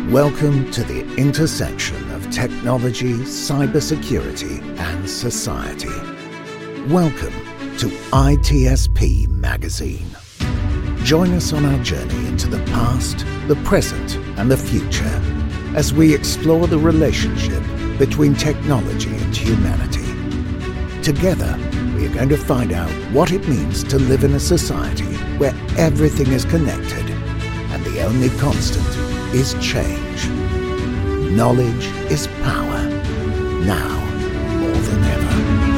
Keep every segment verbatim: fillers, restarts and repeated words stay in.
Welcome to the intersection of technology, cybersecurity, and society. Welcome to I T S P Magazine. Join us on our journey into the past, the present, and the future as we explore the relationship between technology and humanity. Together, we are going to find out what it means to live in a society where everything is connected and the only constant is change. Knowledge is power, now more than ever.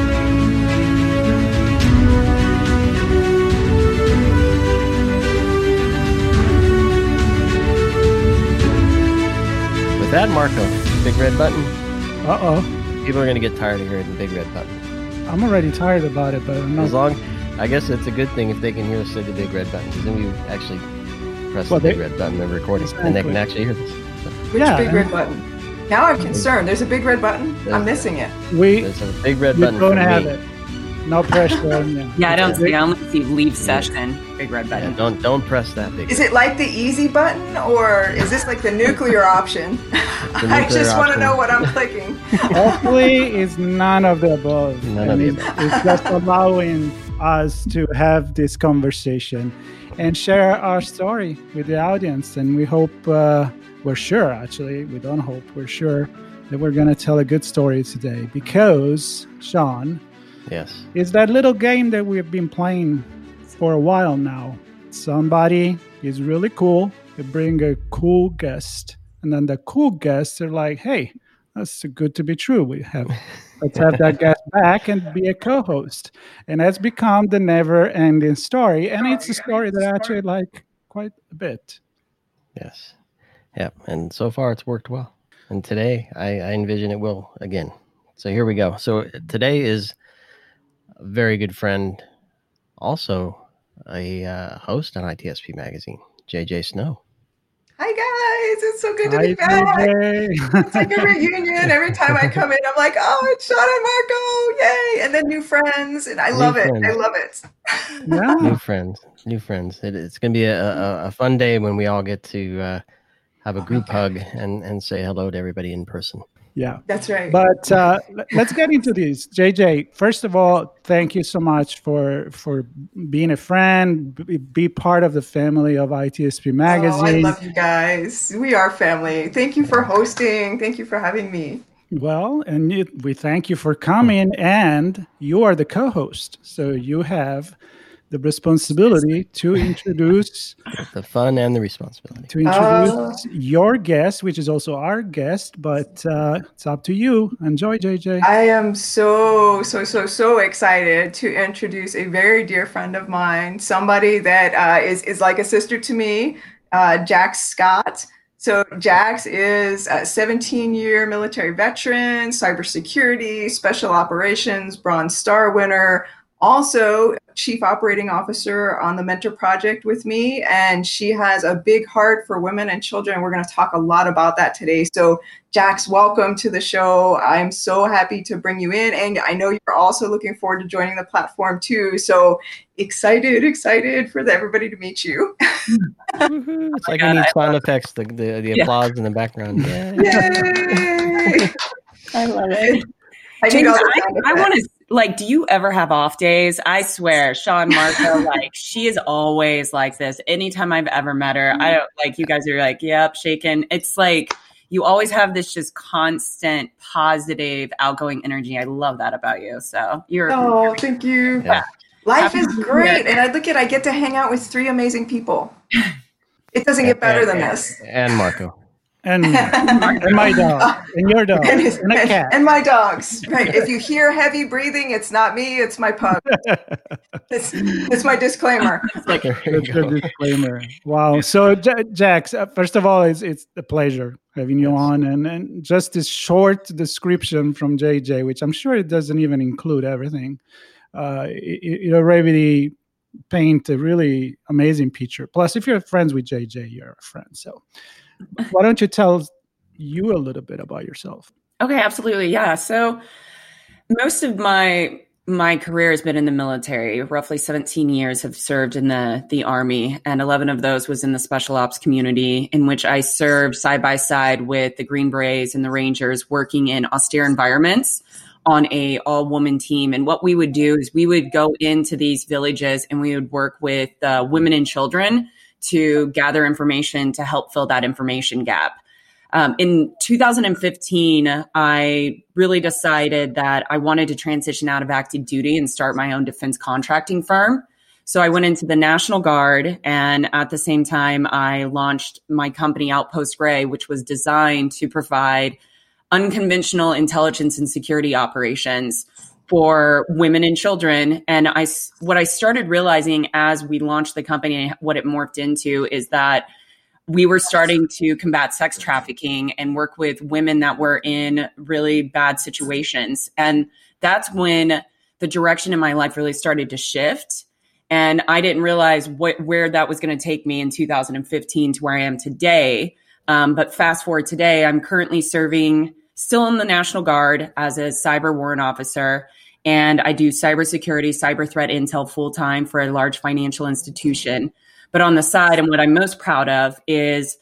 With that, Marco, big red button. Uh-oh. People are going to get tired of hearing the big red button. I'm already tired about it, but I'm not... As long, I guess it's a good thing if they can hear us say the big red button, because then we actually press Well, the big they- red button and recording, Exactly. and they can actually hear this. So Which Yeah, big and- red button? Now I'm concerned. There's a big red button. I'm missing it. We there's a big red you button don't for have me. it. No pressure on you. Yeah, I don't Okay. see. I only see leave session. Big red Yeah, button. don't don't press that big. Is it like the easy button, or is this like the nuclear option? I nuclear just want to option. know what I'm clicking. Hopefully, it's none of the above. None I of the mean, it's just allowing us to have this conversation and share our story with the audience. And we hope, uh, we're sure, actually, we don't hope, we're sure that we're going to tell a good story today because, Sean, Yes. it's that little game that we've been playing for a while now. Somebody is really cool. They bring a cool guest. And then the cool guests are like, hey, that's good to be true. We have let's have that guest back and be a co-host. And that's become the never-ending story. And it's a story that I actually like quite a bit. Yes. Yep. And so far, it's worked well. And today, I, I envision it will again. So here we go. So today is a very good friend, also a uh, host on I T S P Magazine, J J Snow. Hi guys, it's so good to Hi, be back. D J. It's like a reunion. Every time I come in, I'm like, oh, it's Sean and Marco, yay! And then new friends, and I New love it. friends. I love it. Yeah. New friends, new friends. It, it's going to be a, a, a fun day when we all get to uh, have a group hug and, and say hello to everybody in person. Yeah. That's right. But uh, l- let's get into this. J J, first of all, thank you so much for for being a friend, b- be part of the family of I T S P Oh, I Magazine. love you guys. We are family. Thank you for hosting. Thank you for having me. Well, and you, we thank you for coming, and you are the co-host, so you have the responsibility to introduce The fun and the responsibility. to introduce your guest, which is also our guest. But uh, it's up to you. Enjoy, J J. I am so, so, so, so excited to introduce a very dear friend of mine, somebody that uh, is, is like a sister to me, uh, Jax Scott. So Jax is a seventeen-year military veteran, cybersecurity, special operations, Bronze Star winner, also chief operating officer on the Mentor Project with me. And she has a big heart for women and children. We're going to talk a lot about that today. So Jax, welcome to the show. I'm so happy to bring you in. And I know you're also looking forward to joining the platform too. So excited, excited for the, everybody to meet you. Woohoo. It's like we need sound effects, the, the, the Yeah. applause in the background. Yeah. Yay! I love it. I need James, all the I, sound I want effects. to like. Do you ever have off days? I swear, Sean Marco, like she is always like this. Anytime I've ever met her, I don't like. You guys are like, yep, shaking. It's like you always have this just constant positive, outgoing energy. I love that about you. So you're. Oh, thank you. Yeah. Life Happy is to be great. here. And I look at, I get to hang out with three amazing people. It doesn't get better than this. And Marco. And, and my dog, and your dog, And, his- and a cat. and my dogs. Right. If you hear heavy breathing, it's not me, it's my pug. It's, it's my disclaimer. like There you That's go. a disclaimer. Wow. So, J- Jax, uh, first of all, it's it's a pleasure having you Yes. on, and, and just this short description from J J, which I'm sure it doesn't even include everything. Uh, it, it already paint a really amazing picture. Plus, if you're friends with J J, you're a friend. So, why don't you tell you a little bit about yourself? Okay, absolutely. Yeah. So most of my my career has been in the military. Roughly seventeen years have served in the, the Army, and eleven of those was in the special ops community, in which I served side by side with the Green Berets and the Rangers, working in austere environments on a all-woman team. And what we would do is we would go into these villages and we would work with uh, women and children to gather information to help fill that information gap. Um, in two thousand fifteen, I really decided that I wanted to transition out of active duty and start my own defense contracting firm. So I went into the National Guard, and at the same time, I launched my company Outpost Gray, which was designed to provide unconventional intelligence and security operations for women and children. And I, what I started realizing as we launched the company and what it morphed into is that we were starting to combat sex trafficking and work with women that were in really bad situations. And that's when the direction in my life really started to shift. And I didn't realize what, where that was going to take me in two thousand fifteen to where I am today. Um, but fast forward today, I'm currently serving still in the National Guard as a cyber warrant officer. And I do cybersecurity, cyber threat intel full time for a large financial institution. But on the side, and what I'm most proud of is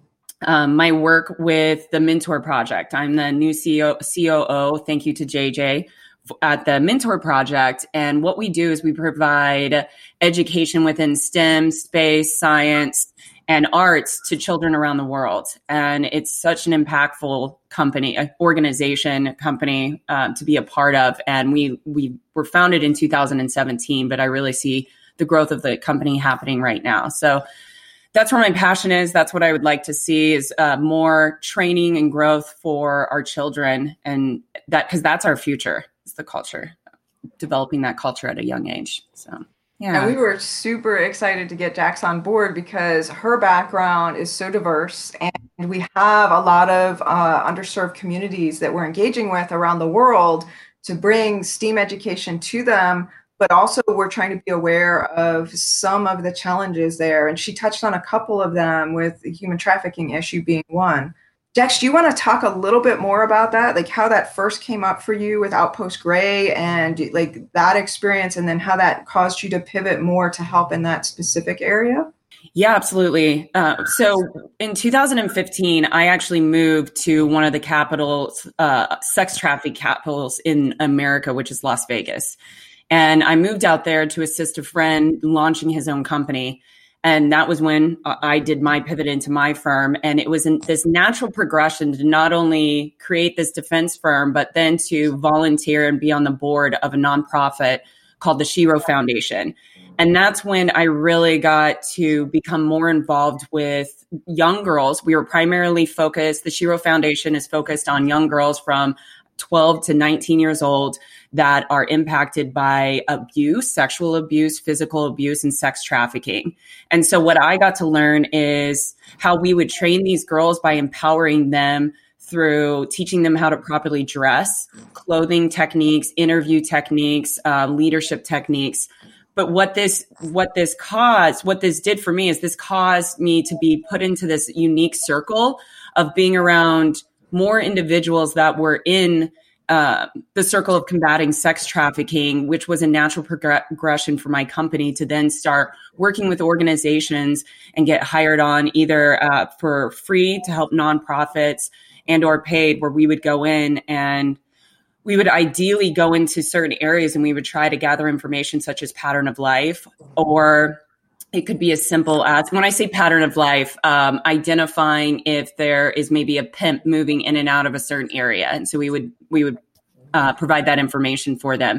um, my work with the Mentor Project. I'm the new C O O. Thank you to J J at the Mentor Project. And what we do is we provide education within STEM, space, science, and arts to children around the world. And it's such an impactful company, organization, company um, to be a part of. And we we were founded in two thousand seventeen, but I really see the growth of the company happening right now. So that's where my passion is. That's what I would like to see is uh, more training and growth for our children. And that, because that's our future, is the culture, developing that culture at a young age. So, yeah. And we were super excited to get Jax on board because her background is so diverse, and we have a lot of uh, underserved communities that we're engaging with around the world to bring STEAM education to them. But also we're trying to be aware of some of the challenges there. And she touched on a couple of them, with the human trafficking issue being one. Jax, do you want to talk a little bit more about that? Like how that first came up for you with Outpost Gray and like that experience, and then how that caused you to pivot more to help in that specific area? Yeah, absolutely. Uh, so in two thousand fifteen, I actually moved to one of the capitals, uh, sex trafficking capitals in America, which is Las Vegas. And I moved out there to assist a friend launching his own company. And that was when I did my pivot into my firm. And it was in this natural progression to not only create this defense firm, but then to volunteer and be on the board of a nonprofit called the Shiro Foundation. And that's when I really got to become more involved with young girls. We were primarily focused, the Shiro Foundation is focused on young girls from twelve to nineteen years old that are impacted by abuse, sexual abuse, physical abuse, and sex trafficking. And so what I got to learn is how we would train these girls by empowering them through teaching them how to properly dress, clothing techniques, interview techniques, uh, leadership techniques. But what this, what this caused, what this did for me is this caused me to be put into this unique circle of being around more individuals that were in uh, the circle of combating sex trafficking, which was a natural prog- progression for my company to then start working with organizations and get hired on either uh, for free to help nonprofits and or paid, where we would go in and we would ideally go into certain areas and we would try to gather information such as pattern of life, or it could be as simple as, when I say pattern of life, um, identifying if there is maybe a pimp moving in and out of a certain area. And so we would we would uh, provide that information for them.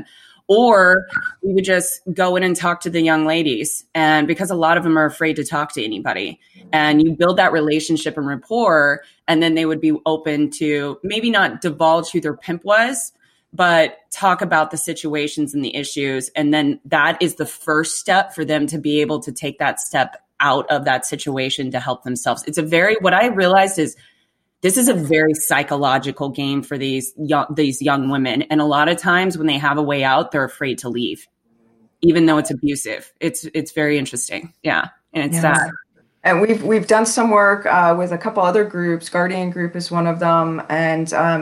Or we would just go in and talk to the young ladies. And because a lot of them are afraid to talk to anybody, and you build that relationship and rapport, and then they would be open to maybe not divulge who their pimp was, but talk about the situations and the issues. And then that is the first step for them to be able to take that step out of that situation to help themselves. It's a very, what I realized is this is a very psychological game for these young, these young women. And a lot of times when they have a way out, they're afraid to leave, even though it's abusive. It's, it's very interesting. Yeah. And it's yeah. sad. And we've, we've done some work uh, with a couple other groups. Guardian Group is one of them. And, um,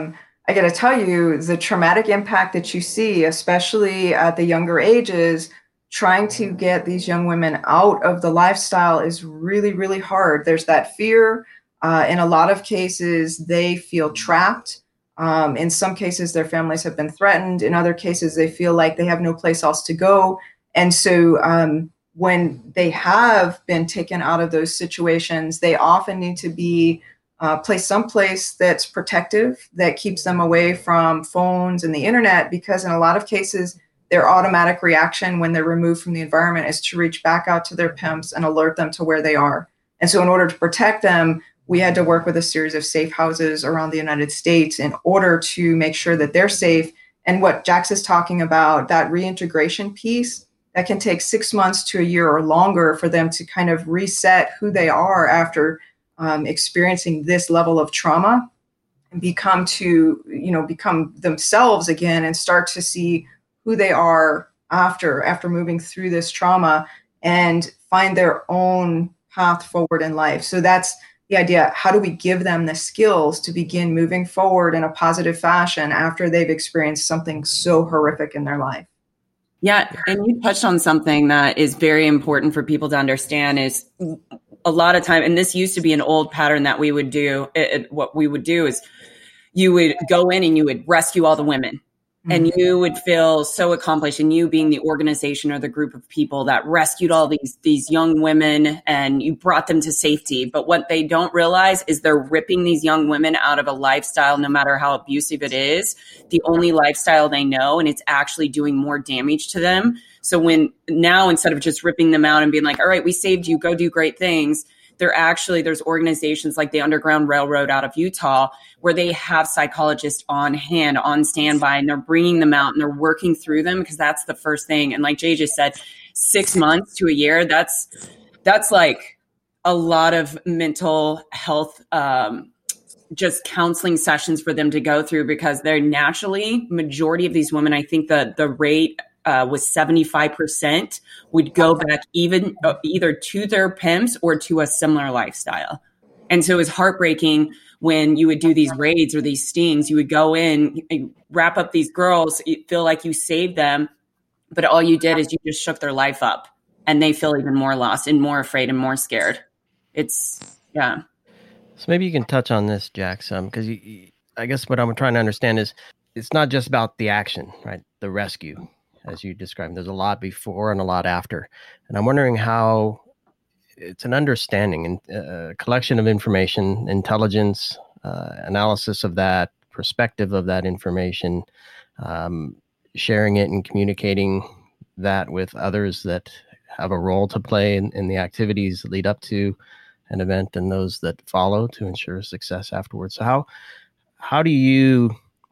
I got to tell you, the traumatic impact that you see, especially at the younger ages, trying to get these young women out of the lifestyle is really, really hard. There's that fear. Uh, in a lot of cases, they feel trapped. Um, in some cases, their families have been threatened. In other cases, they feel like they have no place else to go. And so um, when they have been taken out of those situations, they often need to be uh, placed someplace that's protective, that keeps them away from phones and the internet, because in a lot of cases, their automatic reaction when they're removed from the environment is to reach back out to their pimps and alert them to where they are. And so in order to protect them, we had to work with a series of safe houses around the United States in order to make sure that they're safe. And what Jax is talking about, that reintegration piece, that can take six months to a year or longer for them to kind of reset who they are after um, experiencing this level of trauma and become to, you know, become themselves again and start to see who they are after, after moving through this trauma and find their own path forward in life. So that's the idea. How do we give them the skills to begin moving forward in a positive fashion after they've experienced something so horrific in their life? Yeah. And you touched on something that is very important for people to understand is a lot of time, and this used to be an old pattern that we would do. It, it, what we would do is you would go in and you would rescue all the women. And you would feel so accomplished, and you being the organization or the group of people that rescued all these these young women and you brought them to safety. But what they don't realize is they're ripping these young women out of a lifestyle, no matter how abusive it is, the only lifestyle they know, and it's actually doing more damage to them. So when now, instead of just ripping them out and being like, all right, we saved you, go do great things, they're actually, there's organizations like the Underground Railroad out of Utah where they have psychologists on hand, on standby, and they're bringing them out and they're working through them, because that's the first thing. And like Jay just said, six months to a year, that's, that's like a lot of mental health, um, just counseling sessions for them to go through, because they're naturally, majority of these women, I think the, the rate Uh, was seventy-five percent would go back even uh, either to their pimps or to a similar lifestyle. And so it was heartbreaking when you would do these raids or these stings. You would go in, wrap up these girls, you feel like you saved them, but all you did is you just shook their life up, and they feel even more lost and more afraid and more scared. It's, yeah. So maybe you can touch on this, Jax, um, because I guess what I'm trying to understand is it's not just about the action, right? The rescue, as you described. There's a lot before and a lot after. And I'm wondering how it's an understanding and a uh, collection of information, intelligence, uh, analysis of that, perspective of that information, um, sharing it and communicating that with others that have a role to play in, in the activities that lead up to an event and those that follow to ensure success afterwards. So how, how do you,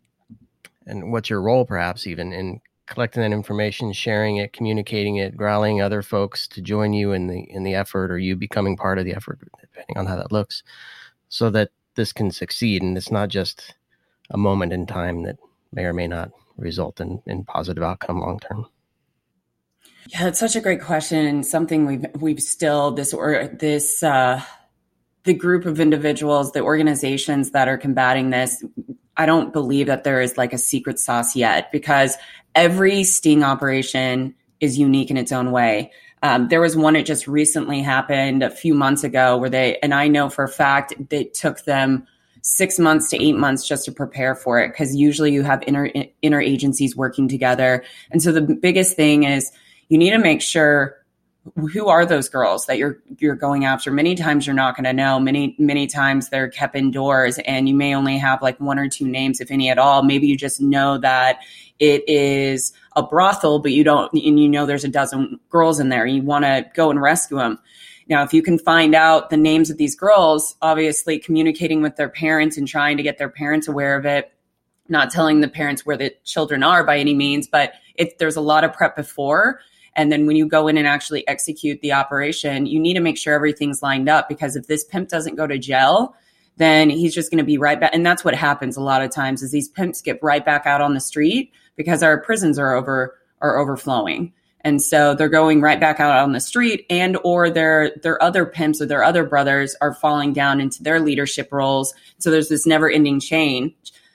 and what's your role perhaps even in collecting that information, sharing it, communicating it, growling other folks to join you in the in the effort, or you becoming part of the effort, depending on how that looks, so that this can succeed and it's not just a moment in time that may or may not result in, in positive outcome long term? Yeah, that's such a great question, and something we've we've still this or this uh, the group of individuals, the organizations that are combating this. I don't believe that there is like a secret sauce yet, because every sting operation is unique in its own way. Um, there was one that just recently happened a few months ago where they, and I know for a fact it took them six months to eight months just to prepare for it, because usually you have inter, inter agencies working together. And so the biggest thing is you need to make sure, who are those girls that you're you're going after? Many times you're not going to know. Many, many times they're kept indoors, and you may only have like one or two names, if any at all. Maybe you just know that it is a brothel, but you don't, and you know there's a dozen girls in there. You want to go and rescue them. Now, if you can find out the names of these girls, obviously communicating with their parents and trying to get their parents aware of it, not telling the parents where the children are by any means, but if there's a lot of prep before. And then when you go in and actually execute the operation, you need to make sure everything's lined up, because if this pimp doesn't go to jail, then he's just going to be right back. And that's what happens a lot of times, is these pimps get right back out on the street because our prisons are over are overflowing. And so they're going right back out on the street, and or their their other pimps or their other brothers are falling down into their leadership roles. So there's this never ending chain.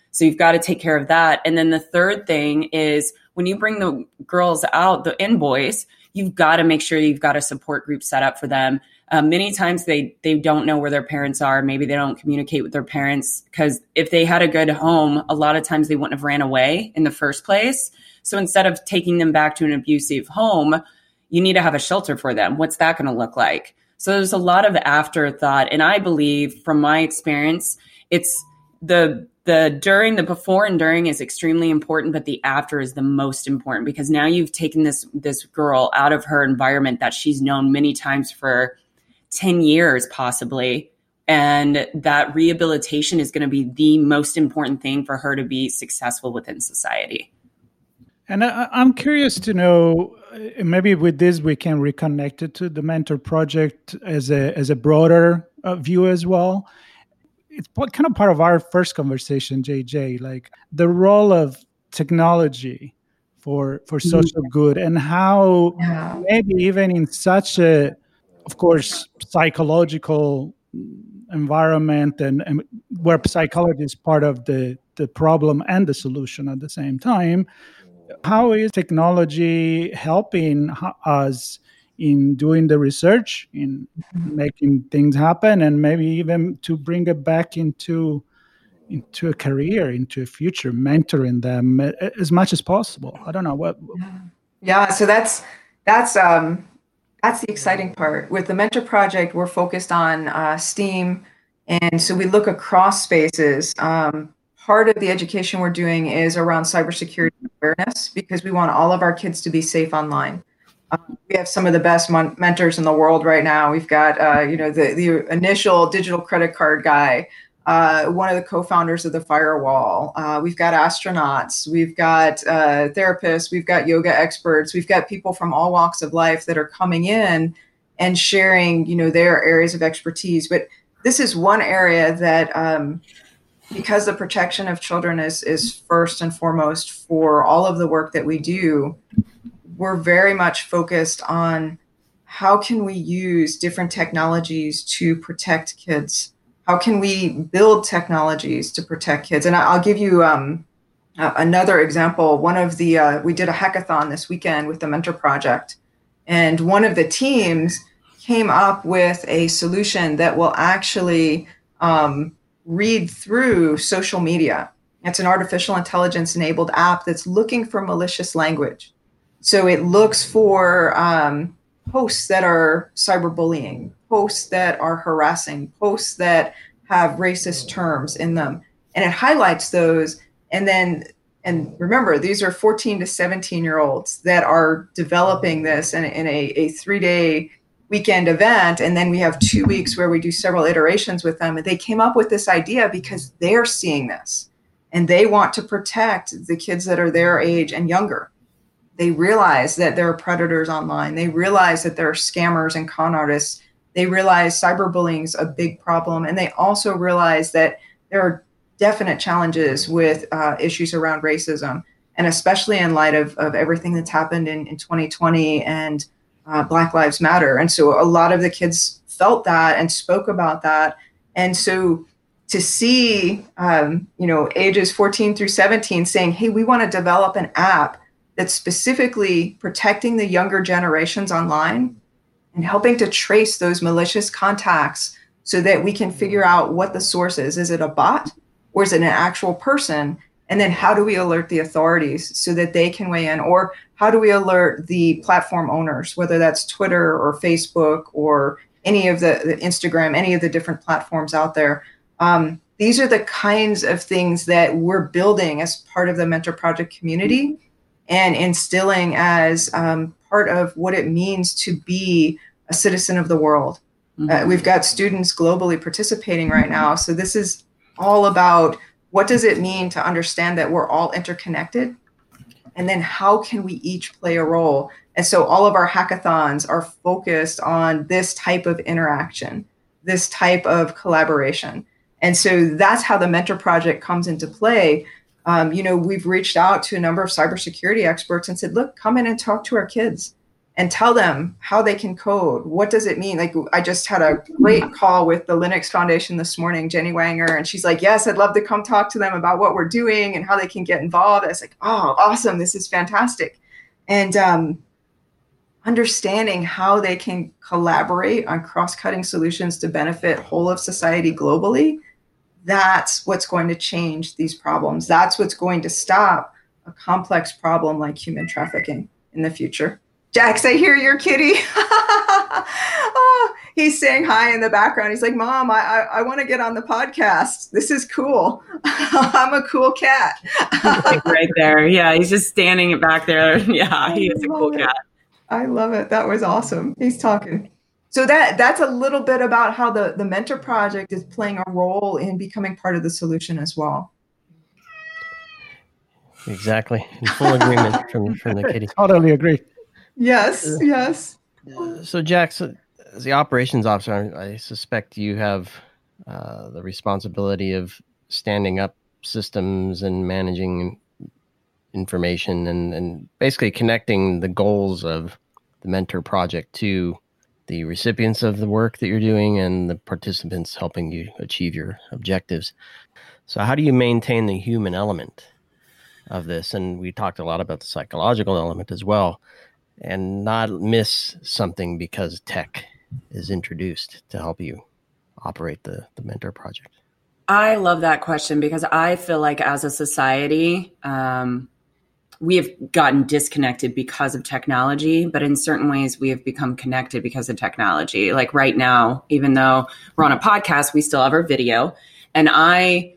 So you've got to take care of that. And then the third thing is when you bring the girls out, the and boys, you've got to make sure you've got a support group set up for them. Um, many times they they don't know where their parents are. Maybe they don't communicate with their parents, because if they had a good home, a lot of times they wouldn't have ran away in the first place. So instead of taking them back to an abusive home, you need to have a shelter for them. What's that going to look like? So there's a lot of afterthought. And I believe from my experience, it's the the during, the before and during is extremely important, but the after is the most important, because now you've taken this this girl out of her environment that she's known many times for ten years possibly. And that rehabilitation is going to be the most important thing for her to be successful within society. And I, I'm curious to know, maybe with this we can reconnect it to the Mentor Project as a as a broader uh, view as well. It's kind of part of our first conversation, J J, like the role of technology for for social good, and how yeah. maybe even in such a, of course, psychological environment, and, and where psychology is part of the, the problem and the solution at the same time, how is technology helping us in doing the research, in making things happen, and maybe even to bring it back into into a career, into a future, mentoring them as much as possible? I don't know what. Yeah, so that's that's um, that's the exciting part. With the Mentor Project, we're focused on uh, STEAM, and so we look across spaces. Um, part of the education we're doing is around cybersecurity awareness, because we want all of our kids to be safe online. Um, we have some of the best mon- mentors in the world right now. We've got, uh, you know, the, the initial digital credit card guy, uh, one of the co-founders of the Firewall. Uh, we've got astronauts. We've got uh, therapists. We've got yoga experts. We've got people from all walks of life that are coming in and sharing, you know, their areas of expertise. But this is one area that, um, because the protection of children is is first and foremost for all of the work that we do, we're very much focused on how can we use different technologies to protect kids? How can we build technologies to protect kids? And I'll give you um, uh, another example. One of the, uh, we did a hackathon this weekend with the Mentor Project, and one of the teams came up with a solution that will actually um, read through social media. It's an artificial intelligence enabled app that's looking for malicious language. So it looks for um, posts that are cyberbullying, posts that are harassing, posts that have racist terms in them. And it highlights those. And then, and remember, these are fourteen to seventeen year olds that are developing this in, in a, a three day weekend event. And then we have two weeks where we do several iterations with them. And they came up with this idea because they're seeing this and they want to protect the kids that are their age and younger. They realize that there are predators online. They realize that there are scammers and con artists. They realize cyberbullying is a big problem. And they also realize that there are definite challenges with uh, issues around racism, and especially in light of, of everything that's happened in, in twenty twenty and uh, Black Lives Matter. And so a lot of the kids felt that and spoke about that. And so to see, um, you know, ages fourteen through seventeen saying, hey, we want to develop an app that's specifically protecting the younger generations online and helping to trace those malicious contacts so that we can figure out what the source is. Is it a bot or is it an actual person? And then how do we alert the authorities so that they can weigh in? Or how do we alert the platform owners, whether that's Twitter or Facebook or any of the, the Instagram, any of the different platforms out there? Um, these are the kinds of things that we're building as part of the Mentor Project community and instilling as um, part of what it means to be a citizen of the world. Mm-hmm. Uh, we've got students globally participating right now. So this is all about what does it mean to understand that we're all interconnected? And then how can we each play a role? And so all of our hackathons are focused on this type of interaction, this type of collaboration. And so that's how the Mentor Project comes into play. Um, you know, we've reached out to a number of cybersecurity experts and said, look, come in and talk to our kids and tell them how they can code. What does it mean? Like, I just had a great call with the Linux Foundation this morning, Jenny Wanger, and she's like, yes, I'd love to come talk to them about what we're doing and how they can get involved. I was like, oh, awesome. This is fantastic. And um, understanding how they can collaborate on cross-cutting solutions to benefit whole of society globally, that's what's going to change these problems. That's what's going to stop a complex problem like human trafficking in the future. Jax, I hear your kitty. Oh, he's saying hi in the background. He's like, Mom, I I, I want to get on the podcast. This is cool. I'm a cool cat. Right there. Yeah, he's just standing back there. Yeah, he is a cool it. cat. I love it. That was awesome. He's talking. So that that's a little bit about how the, the Mentor Project is playing a role in becoming part of the solution as well. Exactly. In full agreement from, from the kitty. Totally agree. Yes, yes. So, Jax, as the operations officer, I suspect you have uh, the responsibility of standing up systems and managing information and, and basically connecting the goals of the Mentor Project to the recipients of the work that you're doing and the participants helping you achieve your objectives. So how do you maintain the human element of this? And we talked a lot about the psychological element as well, and not miss something because tech is introduced to help you operate the, the Mentor Project? I love that question because I feel like as a society, um, we have gotten disconnected because of technology, but in certain ways we have become connected because of technology. Like right now, even though we're on a podcast, we still have our video. And I,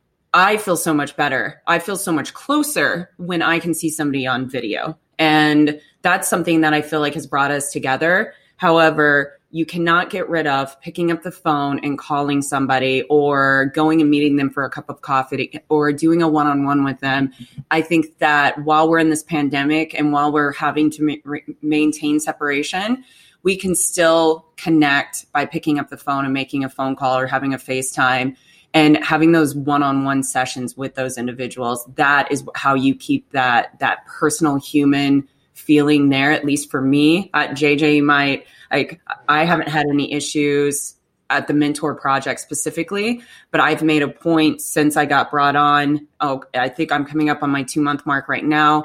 I feel so much better. I feel so much closer when I can see somebody on video. And that's something that I feel like has brought us together. However, you cannot get rid of picking up the phone and calling somebody or going and meeting them for a cup of coffee or doing a one-on-one with them. I think that while we're in this pandemic and while we're having to ma- maintain separation, we can still connect by picking up the phone and making a phone call or having a FaceTime and having those one-on-one sessions with those individuals. That is how you keep that, that personal human feeling there, at least for me. At J J, you might, like, I haven't had any issues at the Mentor Project specifically, but I've made a point since I got brought on. Oh, I think I'm coming up on my two month mark right now.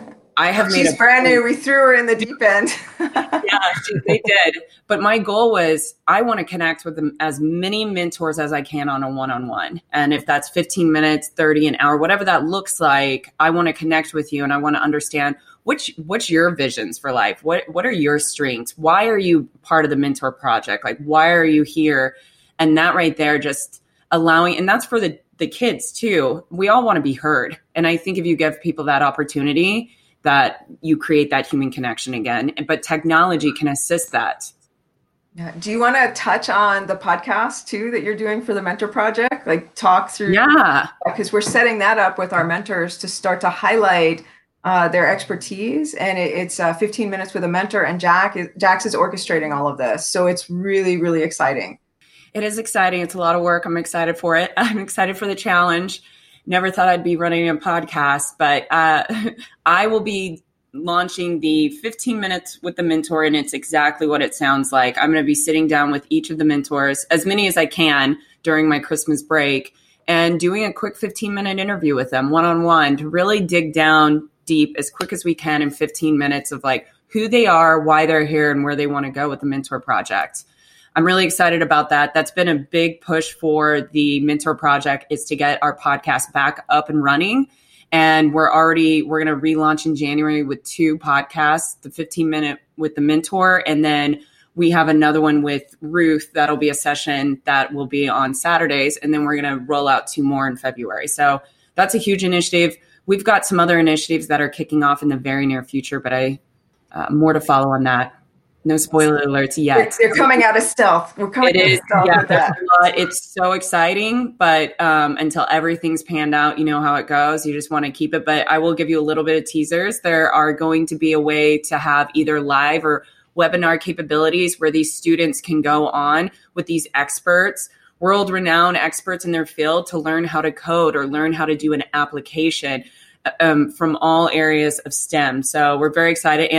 I have made She's a brand point. new. We threw her in the deep end. Yeah, she, they did. But my goal was I want to connect with them, as many mentors as I can on a one-on-one. And if that's fifteen minutes, thirty, an hour, whatever that looks like, I want to connect with you and I want to understand which what's your visions for life? What what are your strengths? Why are you part of the Mentor Project? Like, why are you here? And that right there, just allowing, and that's for the, the kids too. We all want to be heard. And I think if you give people that opportunity, that you create that human connection again. But technology can assist that. Yeah. Do you want to touch on the podcast too that you're doing for the Mentor Project? Like talk through, Yeah, because we're setting that up with our mentors to start to highlight uh, their expertise. And it, it's uh, fifteen minutes with a mentor, and Jack is, Jax is orchestrating all of this. So it's really, really exciting. it is exciting. It's a lot of work. I'm excited for it. I'm excited for the challenge. Never thought I'd be running a podcast, but uh, I will be launching the fifteen minutes with the mentor, and it's exactly what it sounds like. I'm going to be sitting down with each of the mentors, as many as I can during my Christmas break, and doing a quick fifteen minute interview with them one-on-one to really dig down deep as quick as we can in fifteen minutes of like who they are, why they're here, and where they want to go with the Mentor Project. I'm really excited about that. That's been a big push for the Mentor Project, is to get our podcast back up and running. And we're already, we're going to relaunch in January with two podcasts, the fifteen minute with the mentor. And then we have another one with Ruth. That'll be a session that will be on Saturdays. And then we're going to roll out two more in February. So that's a huge initiative. We've got some other initiatives that are kicking off in the very near future, but I, uh, more to follow on that. No spoiler alerts yet. They're, they're coming out of stealth. We're coming It out is. of stealth Yeah, with that. it's so exciting, but um, until everything's panned out, you know how it goes. You just want to keep it. But I will give you a little bit of teasers. There are going to be a way to have either live or webinar capabilities where these students can go on with these experts, world-renowned experts in their field, to learn how to code or learn how to do an application um, from all areas of STEM. So we're very excited. And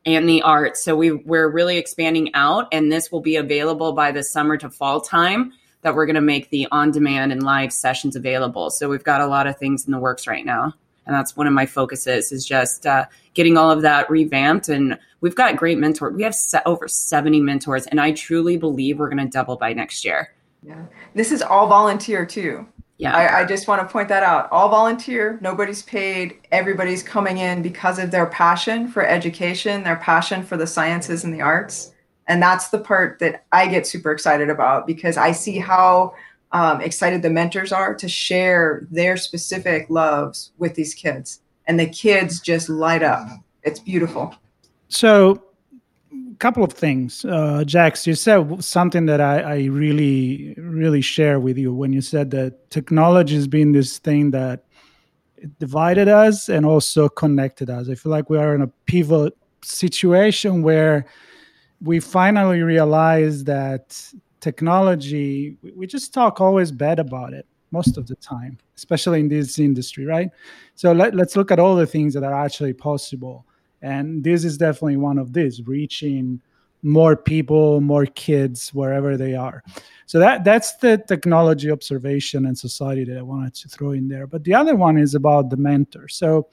and the arts. So we, we're really expanding out, and this will be available by the summer to fall time, that we're going to make the on-demand and live sessions available. So we've got a lot of things in the works right now. And that's one of my focuses, is just uh, getting all of that revamped. And we've got great mentors. We have se- over seventy mentors, and I truly believe we're going to double by next year. Yeah. This is all volunteer too. Yeah. I, I just want to point that out. All volunteer, nobody's paid. Everybody's coming in because of their passion for education, their passion for the sciences and the arts. And that's the part that I get super excited about, because I see how um, excited the mentors are to share their specific loves with these kids. And the kids just light up. It's beautiful. So, a couple of things. Uh, Jax, you said something that I, I really, really share with you when you said that technology has been this thing that divided us and also connected us. I feel like we are in a pivot situation where we finally realize that technology, we just talk always bad about it most of the time, especially in this industry, right? So let, let's look at all the things that are actually possible. And this is definitely one of these, reaching more people, more kids, wherever they are. So that that's the technology observation and society that I wanted to throw in there. But the other one is about the mentor. So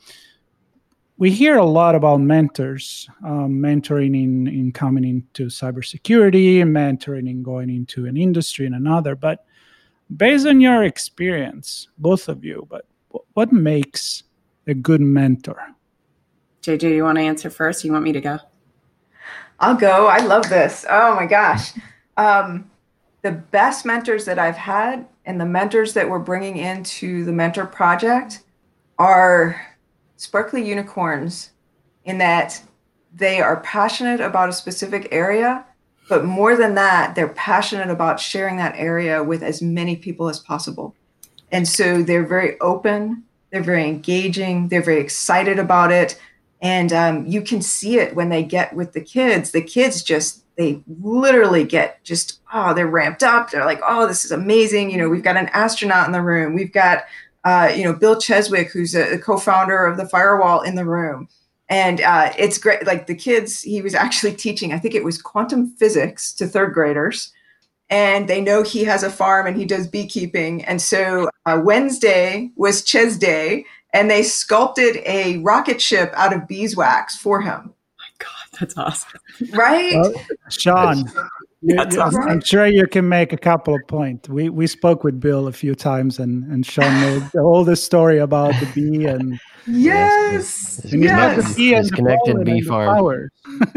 we hear a lot about mentors, um, mentoring in, in coming into cybersecurity, mentoring in going into an industry and another. But based on your experience, both of you, but what makes a good mentor? J J, you want to answer first? You want me to go? I'll go. I love this. Oh my gosh. Um, the best mentors that I've had and the mentors that we're bringing into the Mentor Project are sparkly unicorns, in that they are passionate about a specific area, but more than that, they're passionate about sharing that area with as many people as possible. And so they're very open, they're very engaging, they're very excited about it. And um, you can see it when they get with the kids. The kids just, they literally get just, oh, they're ramped up. They're like, oh, this is amazing. You know, we've got an astronaut in the room. We've got, uh, you know, Bill Cheswick, who's a, a co-founder of the Firewall, in the room. And uh, it's great. Like the kids, he was actually teaching, I think it was quantum physics to third graders. And they know he has a farm and he does beekeeping. And so uh, Wednesday was Ches Day, and they sculpted a rocket ship out of beeswax for him. Oh my God, that's awesome. Right? Well, Sean, you, That's you, awesome. I'm sure you can make a couple of points. We we spoke with Bill a few times, and, and Sean made all the story about the bee and Yes. Yes. and it's not the Yes. bee and the Disconnected pollen bee and the farm. flowers.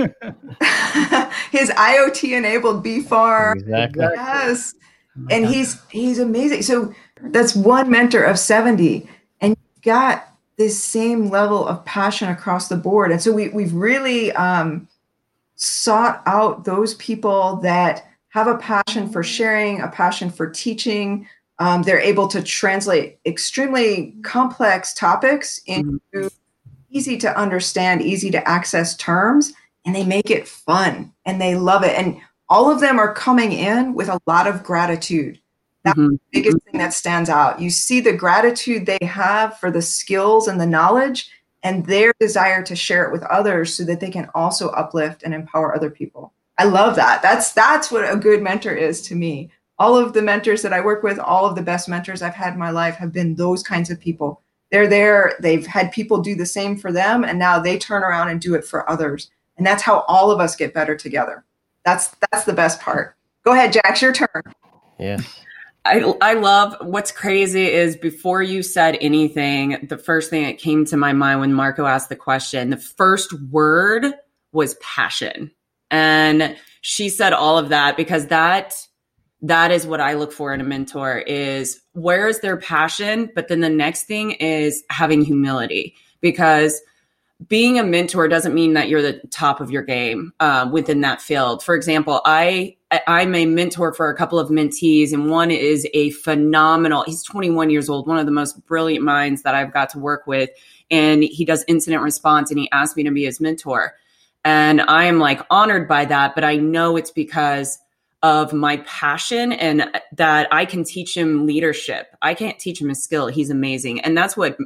His IoT enabled bee farm. Exactly. Yes. And he's he's amazing. So that's one mentor of seventy. And you've got this same level of passion across the board. And so we, we've really um, sought out those people that have a passion for sharing, a passion for teaching. Um, they're able to translate extremely complex topics into mm-hmm. easy to understand, easy to access terms, and they make it fun and they love it. And all of them are coming in with a lot of gratitude. That's mm-hmm. the biggest thing that stands out. You see the gratitude they have for the skills and the knowledge and their desire to share it with others so that they can also uplift and empower other people. I love that. That's that's what a good mentor is to me. All of the mentors that I work with, all of the best mentors I've had in my life have been those kinds of people. They're there. They've had people do the same for them, and now they turn around and do it for others. And that's how all of us get better together. That's that's the best part. Go ahead, Jax, your turn. Yes. I I love what's crazy is before you said anything, the first thing that came to my mind when Marco asked the question, the first word was passion. And she said all of that because that that is what I look for in a mentor is where is their passion? But then the next thing is having humility, because being a mentor doesn't mean that you're the top of your game uh, within that field. For example, I, I'm a mentor for a couple of mentees, and one is a phenomenal, he's twenty-one years old, one of the most brilliant minds that I've got to work with. And he does incident response, and he asked me to be his mentor. And I am like honored by that, but I know it's because of my passion and that I can teach him leadership. I can't teach him a skill. He's amazing. And that's what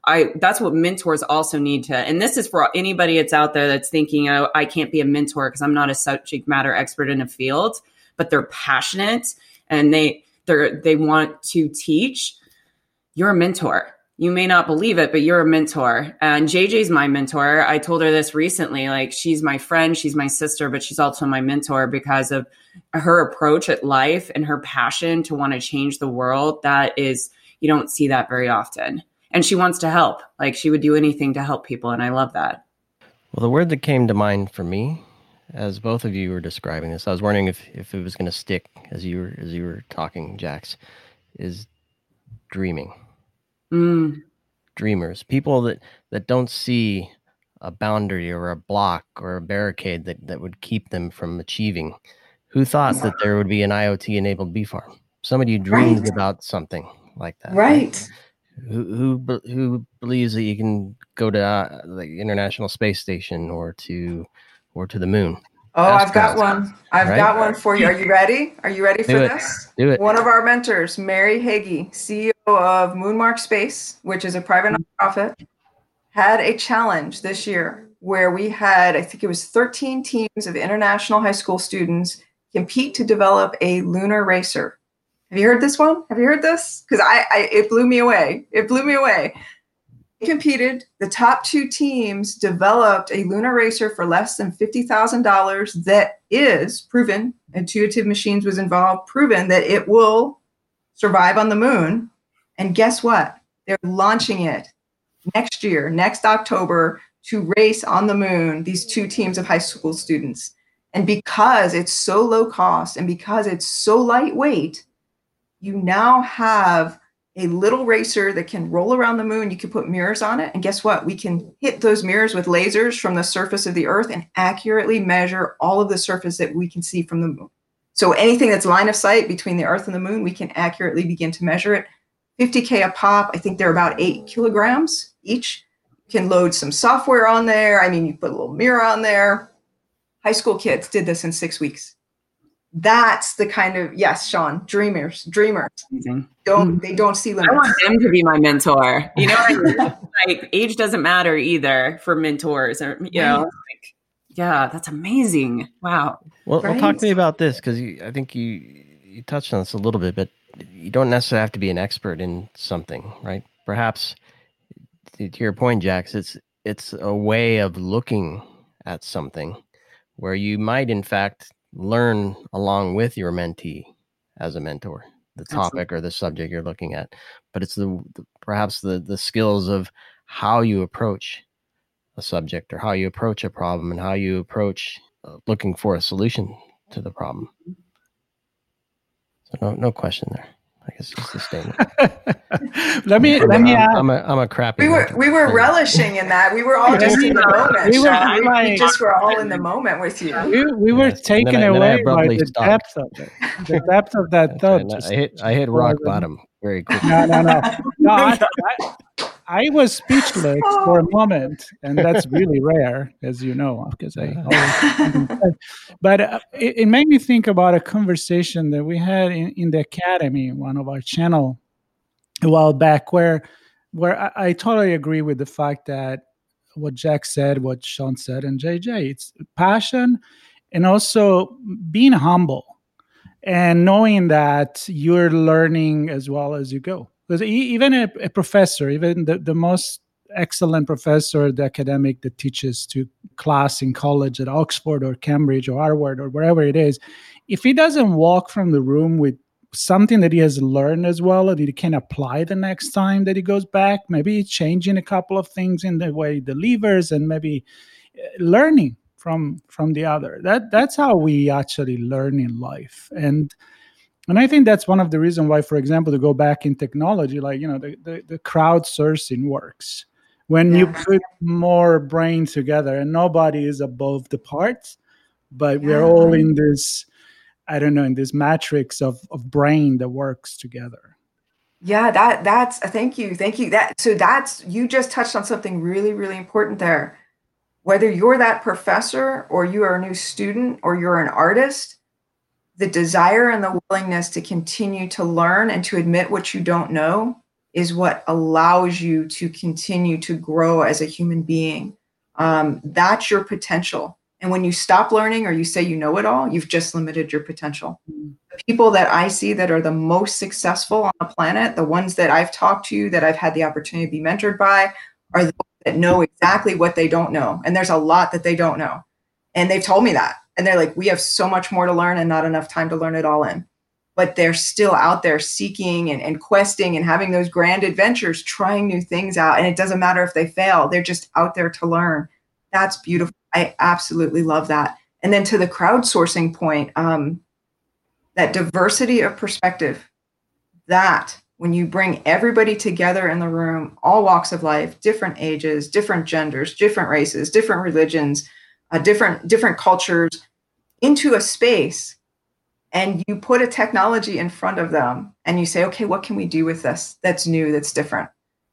I, that's what mentors also need to, and this is for anybody that's out there that's thinking, oh, I can't be a mentor because I'm not a subject matter expert in a field, but they're passionate and they, they're, they want to teach. You're a mentor. You may not believe it, but you're a mentor. And J J's my mentor. I told her this recently, like she's my friend, she's my sister, but she's also my mentor because of her approach at life and her passion to want to change the world. That is, you don't see that very often. And she wants to help. Like she would do anything to help people. And I love that. Well, the word that came to mind for me, as both of you were describing this, I was wondering if, if it was going to stick as you were, as you were talking, Jax, is dreaming. Mm. Dreamers, people that, that don't see a boundary or a block or a barricade that, that would keep them from achieving. Who thought that there would be an I O T-enabled bee farm? Somebody who dreams Right. about something like that. Right. Who who be- who believes that you can go to uh, the International Space Station or to or to the moon? Oh, I've got Astronauts, one. I've right? got one for you. Are you ready? Are you ready for Do it. this? Do it. One of our mentors, Mary Hagee, C E O of Moonmark Space, which is a private nonprofit, had a challenge this year where we had, I think it was thirteen teams of international high school students compete to develop a lunar racer. Have you heard this one? Have you heard this? Because I, I, it blew me away. It blew me away. They competed. The top two teams developed a lunar racer for less than fifty thousand dollars that is proven, Intuitive Machines was involved, proven that it will survive on the moon. And guess what? They're launching it next year, next October, to race on the moon, these two teams of high school students. And because it's so low cost and because it's so lightweight, you now have a little racer that can roll around the moon. You can put mirrors on it. And guess what? We can hit those mirrors with lasers from the surface of the Earth and accurately measure all of the surface that we can see from the moon. So anything that's line of sight between the Earth and the moon, we can accurately begin to measure it. fifty K a pop. I think they're about eight kilograms each. You can load some software on there. I mean, you put a little mirror on there. High school kids did this in six weeks. That's the kind of, yes, Sean, dreamers, dreamers. Amazing. Don't, they don't see limits. I want them to be my mentor. You know what I mean? Like age doesn't matter either for mentors, or you know, like, yeah, that's amazing. Wow. Well, well, talk Right. to me about this because I think you you touched on this a little bit, but you don't necessarily have to be an expert in something, right? Perhaps to your point, Jax, it's it's a way of looking at something where you might, in fact, learn along with your mentee as a mentor, the topic or the subject you're looking at. But it's the, the perhaps the the skills of how you approach a subject or how you approach a problem and how you approach uh, looking for a solution to the problem. So no no question there. I guess just a statement. let me let me ask. I'm, I'm a I'm a crappy. We were mentor. we were relishing in that. We were all just in the moment. We were Sean. We, we like- just were all in the moment with you. We, we were Yes, and then taken I- then I away by abruptly the stopped. depth of it. The depth of that thought. And just- I hit I hit rock bottom very quickly. no, no, no. no I, I, I was speechless for a moment, and that's really rare, as you know, because I always. But uh, it, it made me think about a conversation that we had in, in the academy, one of our channel, a while back, where where I, I totally agree with the fact that what Jack said, what Sean said, and J J, it's passion, and also being humble. And knowing that you're learning as well as you go. Because even a, a professor, even the, the most excellent professor, the academic that teaches to class in college at Oxford or Cambridge or Harvard or wherever it is, if he doesn't walk from the room with something that he has learned as well that he can apply the next time that he goes back, maybe changing a couple of things in the way he delivers and maybe learning from from the other. That that's how we actually learn in life. And and I think that's one of the reasons why, for example, to go back in technology, like, you know, the, the, the crowdsourcing works. When you Yeah. put more brains together and nobody is above the parts, but we're Yeah. all in this, I don't know, in this matrix of, of brain that works together. Yeah, that that's thank you. Thank you. That so that's you just touched on something really, really important there. Whether you're that professor or you are a new student or you're an artist, the desire and the willingness to continue to learn and to admit what you don't know is what allows you to continue to grow as a human being. Um, that's your potential. And when you stop learning or you say you know it all, you've just limited your potential. Mm-hmm. The people that I see that are the most successful on the planet, the ones that I've talked to, that I've had the opportunity to be mentored by, are those that know exactly what they don't know. And there's a lot that they don't know. And they've told me that. And they're like, we have so much more to learn and not enough time to learn it all in. But they're still out there seeking and, and questing and having those grand adventures, trying new things out. And it doesn't matter if they fail. They're just out there to learn. That's beautiful. I absolutely love that. And then to the crowdsourcing point, um, that diversity of perspective, that when you bring everybody together in the room, all walks of life, different ages, different genders, different races, different religions, uh, different, different cultures, into a space, and you put a technology in front of them and you say, okay, what can we do with this that's new, that's different?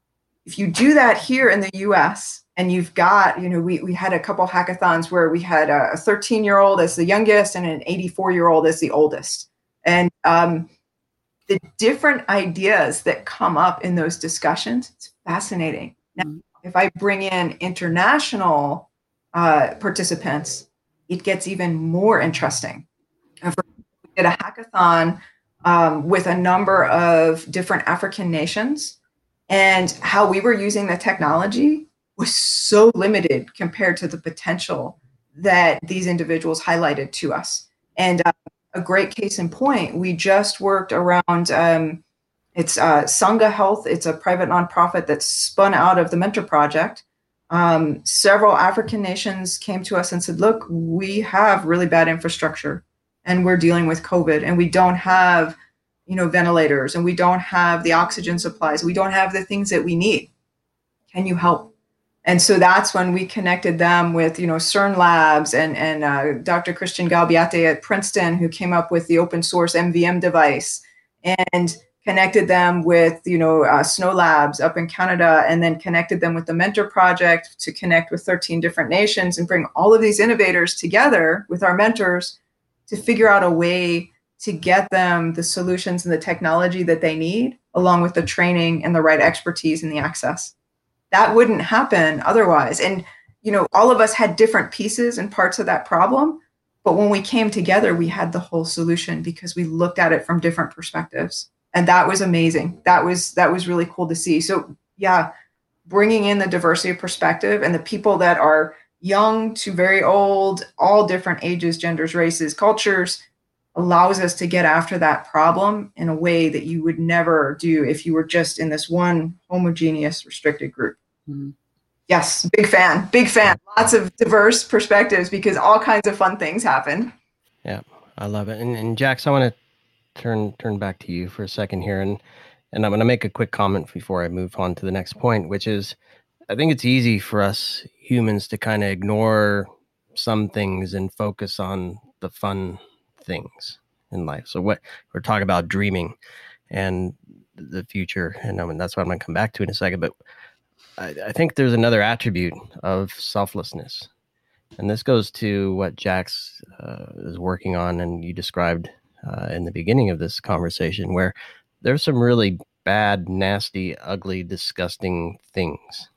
If you do that here in the U S and you've got, you know, we, we had a couple hackathons where we had a thirteen-year-old as the youngest and an eighty-four-year-old as the oldest. And um, the different ideas that come up in those discussions, it's fascinating. Now, if I bring in international uh, participants, it gets even more interesting. We did a hackathon um, with a number of different African nations, and how we were using the technology was so limited compared to the potential that these individuals highlighted to us. And uh, a great case in point, we just worked around, um, it's uh, Sangha Health. It's a private nonprofit that's spun out of the Mentor Project. Um, several African nations came to us and said, look, we have really bad infrastructure and we're dealing with COVID and we don't have, you know, ventilators and we don't have the oxygen supplies. We don't have the things that we need. Can you help? And so that's when we connected them with, you know, CERN Labs and, and uh, Doctor Christian Galbiate at Princeton, who came up with the open source M V M device, and connected them with, you know, uh, Snow Labs up in Canada, and then connected them with the Mentor Project to connect with thirteen different nations and bring all of these innovators together with our mentors to figure out a way to get them the solutions and the technology that they need, along with the training and the right expertise and the access. That wouldn't happen otherwise. And, you know, all of us had different pieces and parts of that problem. But when we came together, we had the whole solution because we looked at it from different perspectives. And that was amazing. That was that was really cool to see. So, yeah, bringing in the diversity of perspective and the people that are young to very old, all different ages, genders, races, cultures, allows us to get after that problem in a way that you would never do if you were just in this one homogeneous, restricted group. Mm-hmm. Yes, big fan, big fan. Lots of diverse perspectives because all kinds of fun things happen. Yeah, I love it. And, and Jax, I want to turn turn back to you for a second here, and and I'm going to make a quick comment before I move on to the next point, which is, I think it's easy for us humans to kind of ignore some things and focus on the fun things in life. So what we're talking about, dreaming and the future, and I mean, that's what I'm going to come back to in a second. But I, I think there's another attribute of selflessness, and this goes to what Jax uh, is working on, and you described uh, in the beginning of this conversation, where there's some really bad, nasty, ugly, disgusting things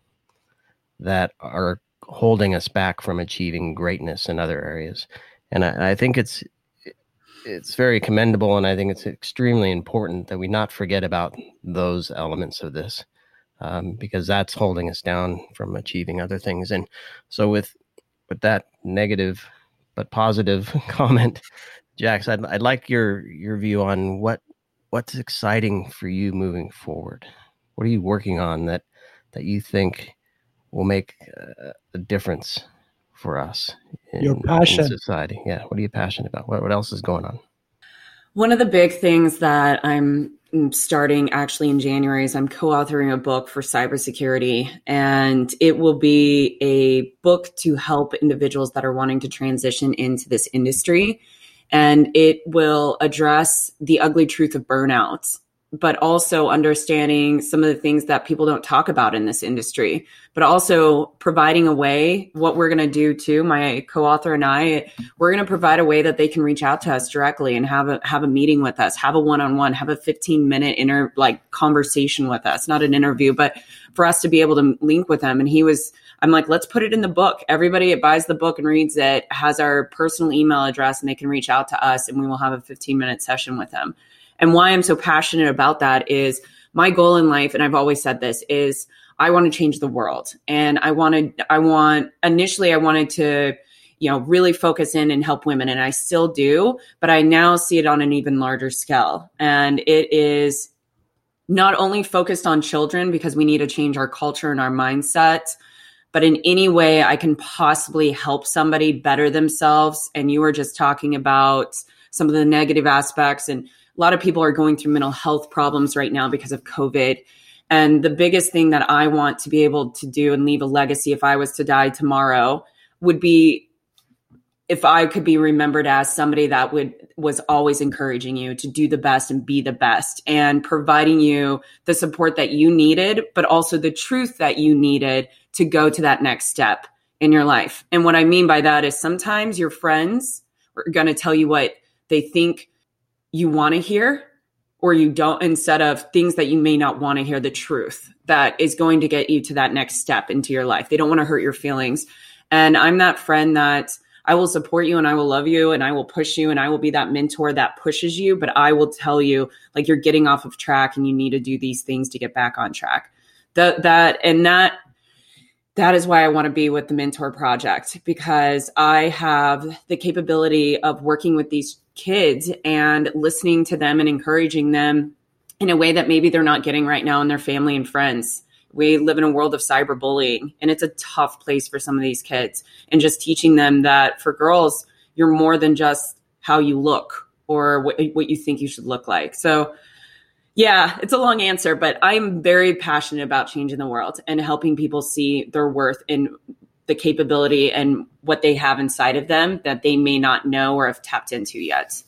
that are holding us back from achieving greatness in other areas. And I, I think it's it's very commendable, and I think it's extremely important that we not forget about those elements of this, um, because that's holding us down from achieving other things. And so with with that negative but positive comment, Jax, I'd, I'd like your your view on what what's exciting for you moving forward. What are you working on that that you think will make uh, a difference for us in, your passion. in society? Yeah. What are you passionate about? What, what else is going on? One of the big things that I'm starting actually in January is I'm co-authoring a book for cybersecurity, and it will be a book to help individuals that are wanting to transition into this industry. And it will address the ugly truth of burnout but also understanding some of the things that people don't talk about in this industry, but also providing a way. What we're going to do too, my co-author and I, we're going to provide a way that they can reach out to us directly and have a have a meeting with us, have a one-on-one, have a fifteen minute inter like conversation with us, not an interview, but for us to be able to link with them. And he was, I'm like, let's put it in the book. Everybody that buys the book and reads it has our personal email address, and they can reach out to us, and we will have a fifteen minute session with them. And why I'm so passionate about that is my goal in life, and I've always said this, is I want to change the world. And I wanted, I want, initially I wanted to, you know, really focus in and help women, and I still do, but I now see it on an even larger scale. And it is not only focused on children because we need to change our culture and our mindset, but in any way I can possibly help somebody better themselves. And you were just talking about some of the negative aspects, and a lot of people are going through mental health problems right now because of COVID. And the biggest thing that I want to be able to do and leave a legacy if I was to die tomorrow would be if I could be remembered as somebody that would was always encouraging you to do the best and be the best, and providing you the support that you needed, but also the truth that you needed to go to that next step in your life. And what I mean by that is sometimes your friends are going to tell you what they think you want to hear, or you don't, instead of things that you may not want to hear, the truth that is going to get you to that next step into your life. They don't want to hurt your feelings. And I'm that friend that I will support you, and I will love you, and I will push you, and I will be that mentor that pushes you. But I will tell you, like, you're getting off of track and you need to do these things to get back on track. That, that, and that, that is why I want to be with the Mentor Project, because I have the capability of working with these kids and listening to them and encouraging them in a way that maybe they're not getting right now in their family and friends. We live in a world of cyberbullying, and it's a tough place for some of these kids. And just teaching them that for girls, you're more than just how you look or what, what you think you should look like. So yeah, it's a long answer, but I'm very passionate about changing the world and helping people see their worth in the capability and what they have inside of them that they may not know or have tapped into yet.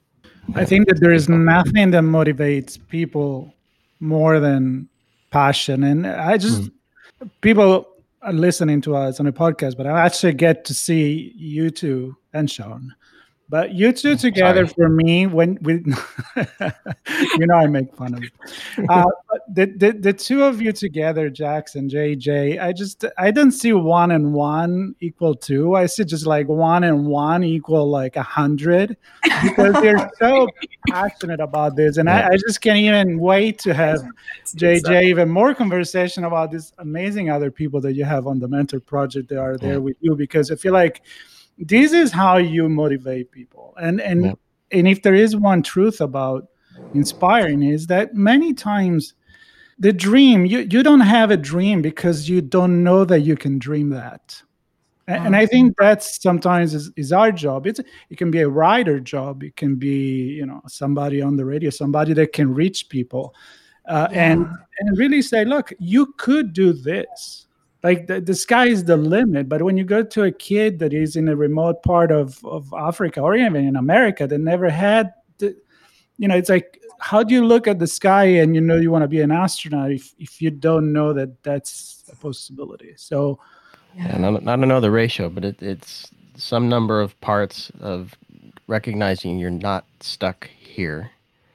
I think that there is nothing that motivates people more than passion. And I just, mm. people are listening to us on a podcast, but I actually get to see you two and Sean. But you two together, Sorry. for me, when we, you know, I make fun of you. Uh, the, the the two of you together, Jax and J J, I just, I don't see one and one equal two. I see just like one and one equal like a hundred, because they're so passionate about this. And I, I just can't even wait to have J J even more conversation about these amazing other people that you have on the Mentor Project that are there with you, because I feel like this is how you motivate people. And and, yeah. and if there is one truth about inspiring, is that many times the dream, you, you don't have a dream because you don't know that you can dream that. And, oh. and I think that's sometimes is, is our job. It's, it can be a writer job. It can be, you know, somebody on the radio, somebody that can reach people uh, yeah. and, and really say, look, you could do this. Like the, the sky is the limit. But when you go to a kid that is in a remote part of, of Africa or even in America that never had, the, you know, it's like, how do you look at the sky and you know you want to be an astronaut if, if you don't know that that's a possibility? So, yeah, and I don't, I don't know the ratio, but it, it's some number of parts of recognizing you're not stuck here,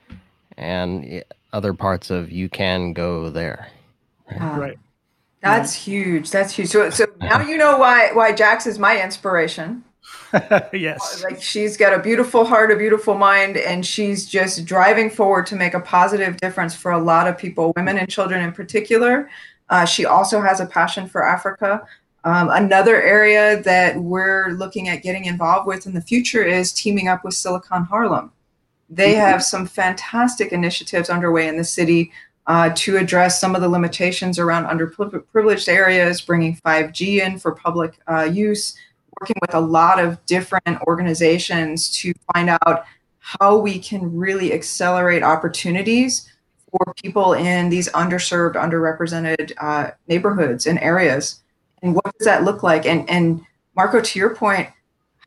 and other parts of you can go there. Right. Uh, right. That's yeah. huge. That's huge. So, so now you know why why Jax is my inspiration. Yes. Like, she's got a beautiful heart, a beautiful mind, and she's just driving forward to make a positive difference for a lot of people, women and children in particular. Uh, she also has a passion for Africa. Um, another area that we're looking at getting involved with in the future is teaming up with Silicon Harlem. They mm-hmm. have some fantastic initiatives underway in the city Uh, to address some of the limitations around underprivileged areas, bringing five G in for public uh, use, working with a lot of different organizations to find out how we can really accelerate opportunities for people in these underserved, underrepresented uh, neighborhoods and areas. And what does that look like? And, and Marco, to your point,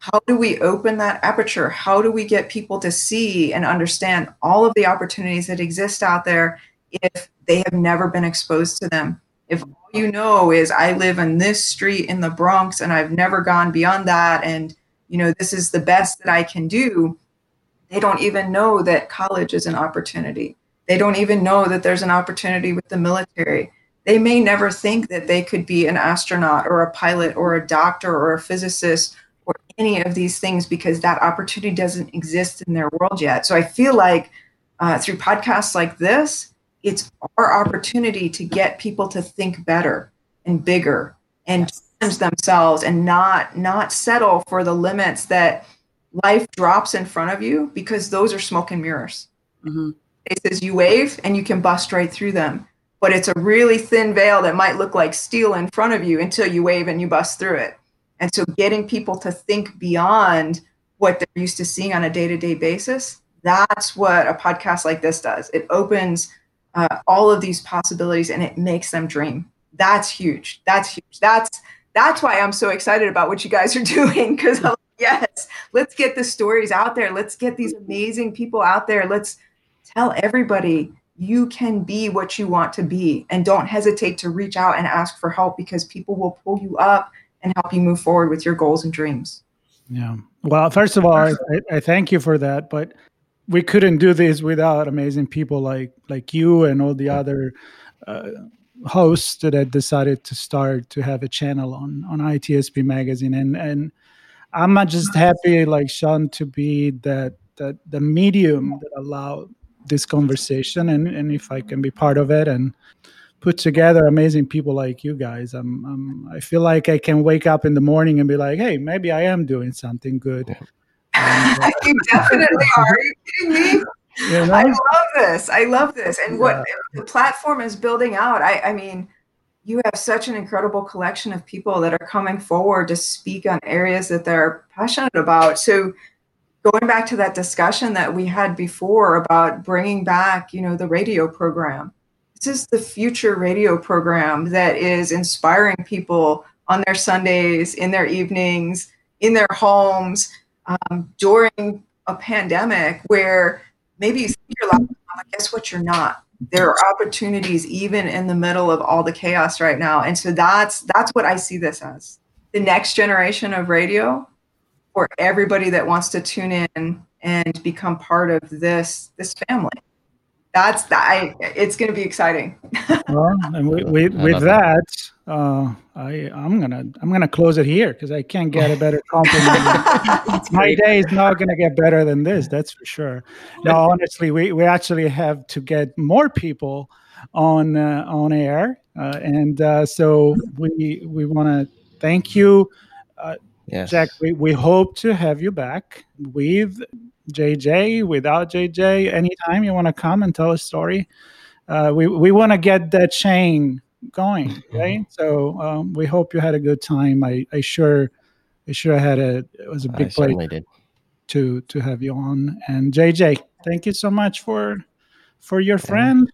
how do we open that aperture? How do we get people to see and understand all of the opportunities that exist out there if they have never been exposed to them? If all you know is I live in this street in the Bronx and I've never gone beyond that, and you know, this is the best that I can do, they don't even know that college is an opportunity. They don't even know that there's an opportunity with the military. They may never think that they could be an astronaut or a pilot or a doctor or a physicist or any of these things because that opportunity doesn't exist in their world yet. So I feel like uh, through podcasts like this, it's our opportunity to get people to think better and bigger and challenge themselves and not not settle for the limits that life drops in front of you, because those are smoke and mirrors. Mm-hmm. It says you wave and you can bust right through them, but it's a really thin veil that might look like steel in front of you until you wave and you bust through it. And so getting people to think beyond what they're used to seeing on a day-to-day basis, that's what a podcast like this does. It opens uh, all of these possibilities and it makes them dream. That's huge. That's huge. That's that's why I'm so excited about what you guys are doing, because yes, let's get the stories out there. Let's get these amazing people out there. Let's tell everybody you can be what you want to be, and don't hesitate to reach out and ask for help, because people will pull you up and help you move forward with your goals and dreams. Yeah. Well, first of all, I, I thank you for that, but we couldn't do this without amazing people like like you and all the other uh, hosts that decided to start to have a channel on on I T S P Magazine. And and I'm not just happy, like Sean, to be that that the medium that allowed this conversation, and and if I can be part of it and put together amazing people like you guys, I'm, I'm I feel like I can wake up in the morning and be like, hey, maybe I am doing something good. And, uh, you definitely are. Are you kidding me? You know? I love this. I love this. And what yeah. the platform is building out, I, I mean, you have such an incredible collection of people that are coming forward to speak on areas that they're passionate about. So going back to that discussion that we had before about bringing back, you know, the radio program, this is the future radio program that is inspiring people on their Sundays, in their evenings, in their homes, um, during a pandemic where maybe you think you're locked down, but guess what? You're not. There are opportunities even in the middle of all the chaos right now. And so that's that's what I see this as. The next generation of radio for everybody that wants to tune in and become part of this this family. That's that. I, it's going to be exciting. Well, and we, we, with that, uh, I I'm gonna I'm gonna close it here because I can't get a better compliment. My day is not gonna get better than this. That's for sure. No, honestly, we, we actually have to get more people on uh, on air, uh, and uh, so we we want to thank you, uh, yes. Jack. We we hope to have you back with J J, without J J, anytime you want to come and tell a story. Uh, we we want to get that chain going, right? Mm-hmm. So um, we hope you had a good time. I, I sure I sure had a it was a big pleasure to to have you on. And J J, thank you so much for for your friend.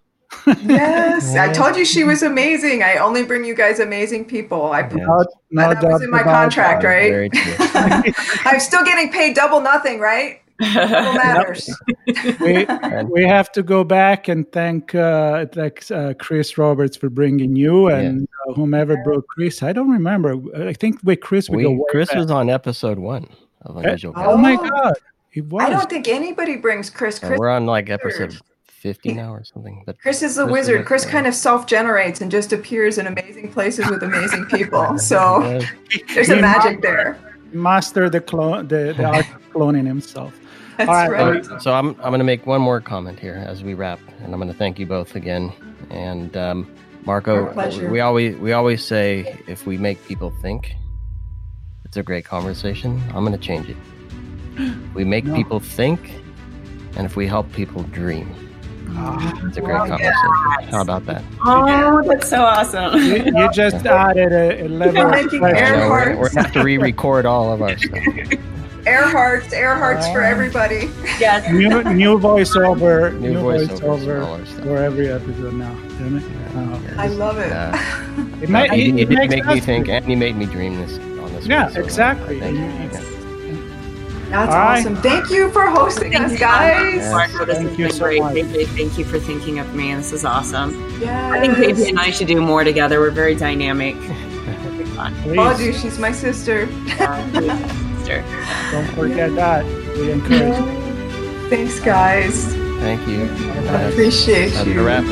Yes, I told you she was amazing. I only bring you guys amazing people. I yeah. not, not that was in my contract, that. Right? I'm still getting paid double nothing, right? Double matters. we we have to go back and thank uh, thank uh, Chris Roberts for bringing you and yeah. uh, whomever brought Chris. I don't remember. I think with Chris we, we go way Chris back. was on episode one of Unusual. Oh, oh my God, he was. I don't think anybody brings Chris. Chris yeah, we're on like episode fifty now or something. But Chris is the Chris wizard. Chris kind of self-generates and just appears in amazing places with amazing people. So there's a magic there. Master the clone, the, the art of cloning himself. That's All right. right. So, so I'm I'm going to make one more comment here as we wrap, and I'm going to thank you both again. And um, Marco, we always we always say if we make people think, it's a great conversation. I'm going to change it. We make no. people think, and if we help people dream, oh, it's a great wow, conversation. Yes. How about that? Oh, that's so awesome! You, you just added a, a level. Of no, we're, we're going to have to re-record all of our stuff. Air hearts, air hearts uh, for everybody. Yes. New, new voiceover, new, new voiceover voice for every episode now. Damn it! Uh, yes. I love it. Uh, it, made, it, it, it did make me think, and you made me dream this on this. Yeah, one, so exactly. Thank you. That's All right. awesome. Thank you for hosting Thank us, you, guys. Marco, this Thank has you been so great. much. J J, thank you for thinking of me. This is awesome. Yes. I think J J and I should do more together. We're very dynamic. It'll be fun. Oh, Please dude, she's my sister. Yeah, sister. don't forget that. We encourage you. Thanks, guys. Thank you. I appreciate That's you. a wrap.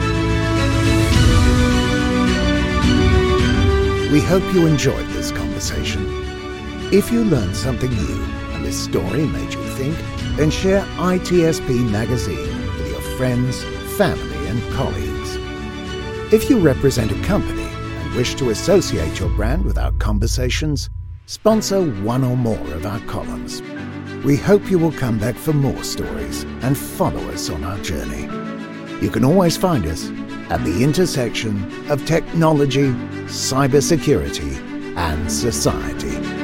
We hope you enjoyed this conversation. If you learned something new and this story made you think, then share I T S P Magazine with your friends, family, and colleagues. If you represent a company and wish to associate your brand with our conversations, sponsor one or more of our columns. We hope you will come back for more stories and follow us on our journey. You can always find us at the intersection of technology, cybersecurity, and society.